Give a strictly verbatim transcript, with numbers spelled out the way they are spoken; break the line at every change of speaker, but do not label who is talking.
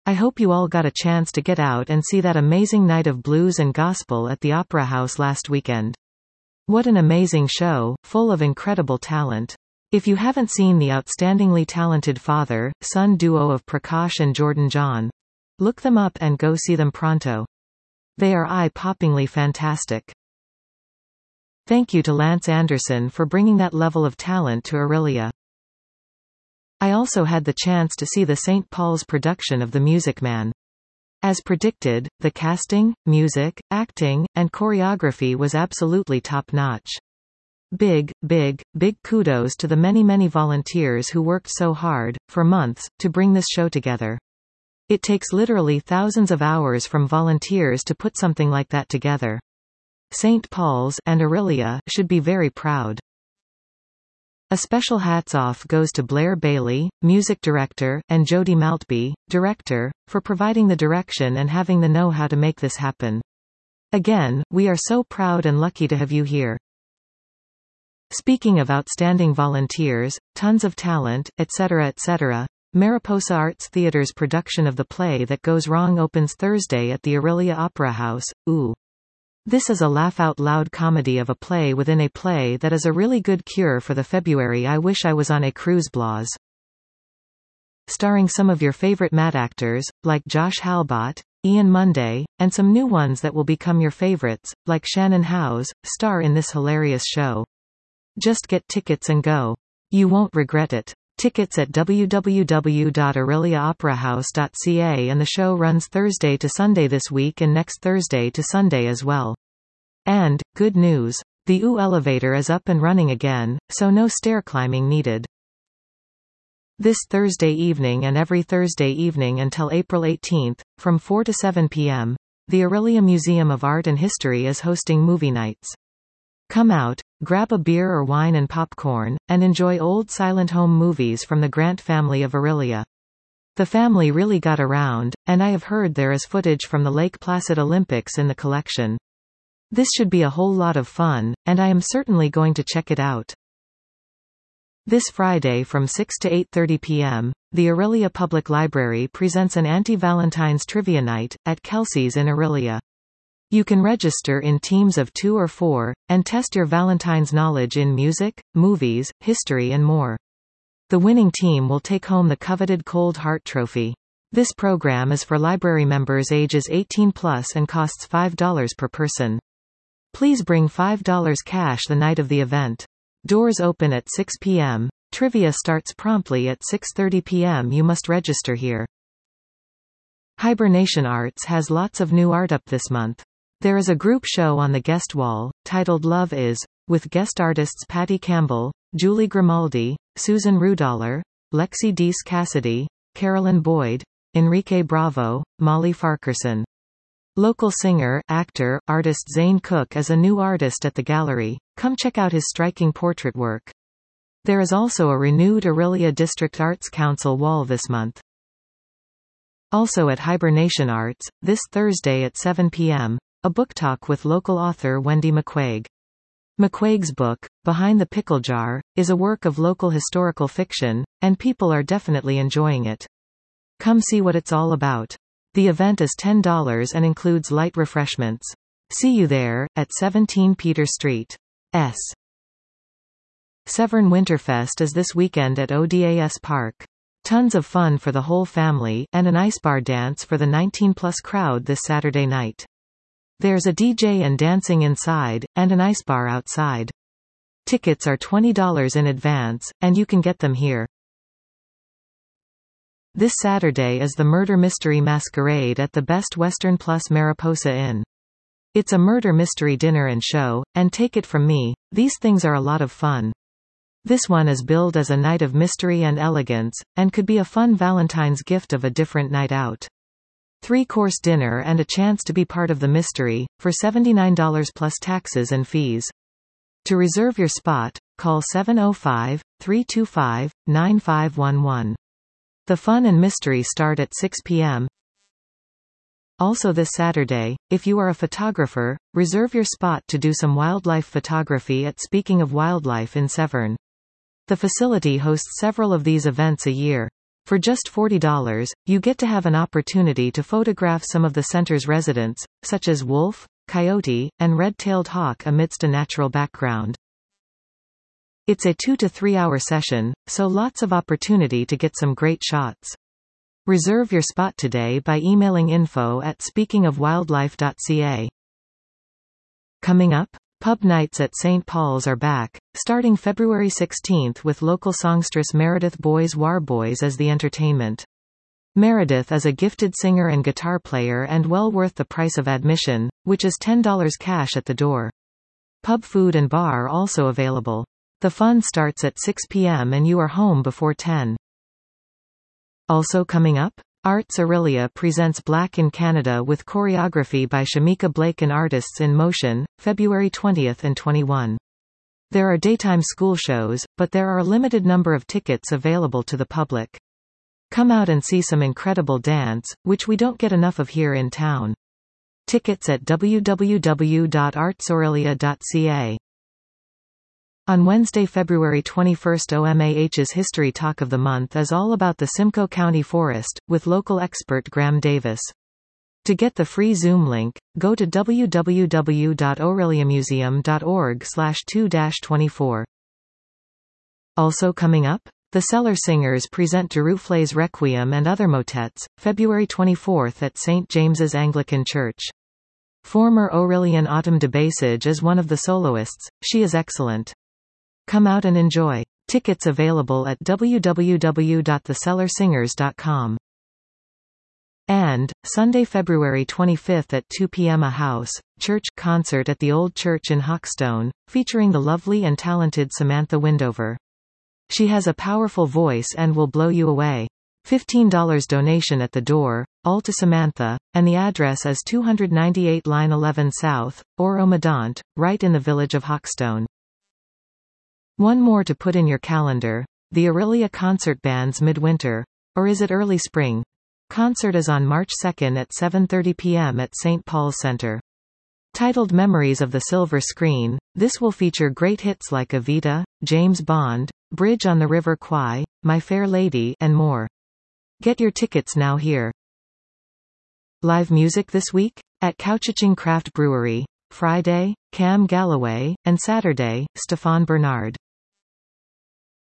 I hope you all got a chance to get out and see that amazing night of blues and gospel at the Opera House last weekend. What an amazing show, full of incredible talent. If you haven't seen the outstandingly talented father-son duo of Prakash and Jordan John, look them up and go see them pronto. They are eye-poppingly fantastic. Thank you to Lance Anderson for bringing that level of talent to Aurelia. I also had the chance to see the Saint Paul's production of The Music Man. As predicted, the casting, music, acting, and choreography was absolutely top-notch. Big, big, big kudos to the many many volunteers who worked so hard, for months, to bring this show together. It takes literally thousands of hours from volunteers to put something like that together. Saint Paul's and Aurelia should be very proud. A special hats off goes to Blair Bailey, music director, and Jody Maltby, director, for providing the direction and having the know-how to make this happen. Again, we are so proud and lucky to have you here. Speaking of outstanding volunteers, tons of talent, et cetera et cetera, Mariposa Arts Theater's production of The Play That Goes Wrong opens Thursday at the Aurelia Opera House. Ooh. This is a laugh-out-loud comedy of a play within a play that is a really good cure for the February I wish I was on a cruise blahs. Starring some of your favorite Mad actors, like Josh Halbot, Ian Munday, and some new ones that will become your favorites, like Shannon Howes, star in this hilarious show. Just get tickets and go. You won't regret it. Tickets at w w w dot aurelia opera house dot c a, and the show runs Thursday to Sunday this week and next Thursday to Sunday as well. And, good news, the U elevator is up and running again, so no stair climbing needed. This Thursday evening and every Thursday evening until April eighteenth, from four to seven p m, the Aurelia Museum of Art and History is hosting movie nights. Come out, grab a beer or wine and popcorn, and enjoy old silent home movies from the Grant family of Aurelia. The family really got around, and I have heard there is footage from the Lake Placid Olympics in the collection. This should be a whole lot of fun, and I am certainly going to check it out. This Friday from six to eight thirty p m, the Aurelia Public Library presents an anti-Valentine's trivia night, at Kelsey's in Aurelia. You can register in teams of two or four, and test your Valentine's knowledge in music, movies, history and more. The winning team will take home the coveted Cold Heart Trophy. This program is for library members ages eighteen plus and costs five dollars per person. Please bring five dollars cash the night of the event. Doors open at six p m Trivia starts promptly at six thirty p m You must register here. Hibernation Arts has lots of new art up this month. There is a group show on the guest wall, titled Love Is, with guest artists Patty Campbell, Julie Grimaldi, Susan Rudaller, Lexi Deese Cassidy, Carolyn Boyd, Enrique Bravo, Molly Farquharson. Local singer, actor, artist Zane Cook is a new artist at the gallery. Come check out his striking portrait work. There is also a renewed Aurelia District Arts Council wall this month. Also at Hibernation Arts, this Thursday at seven p m, a book talk with local author Wendy McQuaig. McQuaig's book, Behind the Pickle Jar, is a work of local historical fiction, and people are definitely enjoying it. Come see what it's all about. The event is ten dollars and includes light refreshments. See you there, at seventeen Peter Street. S. Severn Winterfest is this weekend at O D A S Park. Tons of fun for the whole family, and an ice bar dance for the nineteen plus crowd this Saturday night. There's a D J and dancing inside, and an ice bar outside. Tickets are twenty dollars in advance, and you can get them here. This Saturday is the Murder Mystery Masquerade at the Best Western Plus Mariposa Inn. It's a murder mystery dinner and show, and take it from me, these things are a lot of fun. This one is billed as a night of mystery and elegance, and could be a fun Valentine's gift of a different night out. Three-course dinner and a chance to be part of the mystery, for seventy-nine dollars plus taxes and fees. To reserve your spot, call seven oh five, three two five, nine five one one. The fun and mystery start at six p m Also this Saturday, if you are a photographer, reserve your spot to do some wildlife photography at Speaking of Wildlife in Severn. The facility hosts several of these events a year. For just forty dollars, you get to have an opportunity to photograph some of the center's residents, such as wolf, coyote, and red-tailed hawk amidst a natural background. It's a two to three hour session, so lots of opportunity to get some great shots. Reserve your spot today by emailing info at speakingofwildlife dot c a. Coming up, pub nights at Saint Paul's are back, starting February sixteenth with local songstress Meredith Boys Warboys as the entertainment. Meredith is a gifted singer and guitar player and well worth the price of admission, which is ten dollars cash at the door. Pub food and bar also available. The fun starts at six p m and you are home before ten. Also coming up, Arts Aurelia presents Black in Canada with choreography by Shamika Blake and Artists in Motion, February twentieth and twenty-first. There are daytime school shows, but there are a limited number of tickets available to the public. Come out and see some incredible dance, which we don't get enough of here in town. Tickets at w w w dot arts aurelia dot c a. On Wednesday, February twenty-first, O M A H's History Talk of the Month is all about the Simcoe County Forest, with local expert Graham Davis. To get the free Zoom link, go to w w w dot aureliamuseum dot org slash two dash twenty-four. Also coming up, the Cellar Singers present Duruflé's Requiem and other motets, February twenty-fourth at Saint James's Anglican Church. Former Aurelian Autumn de Basage is one of the soloists. She is excellent. Come out and enjoy. Tickets available at w w w dot the cellar singers dot com. And, Sunday, February twenty-fifth at two p m a house, church, concert at the Old Church in Hawkstone, featuring the lovely and talented Samantha Windover. She has a powerful voice and will blow you away. fifteen dollars donation at the door, all to Samantha, and the address is two ninety-eight Line eleven South, Oro-Medonte, right in the village of Hawkstone. One more to put in your calendar, the Aurelia Concert Band's Midwinter, or is it early spring? Concert is on March second at seven thirty p m at Saint Paul's Center. Titled Memories of the Silver Screen, this will feature great hits like Evita, James Bond, Bridge on the River Kwai, My Fair Lady, and more. Get your tickets now here. Live music this week? At Couchiching Craft Brewery. Friday, Cam Galloway, and Saturday, Stefan Bernard.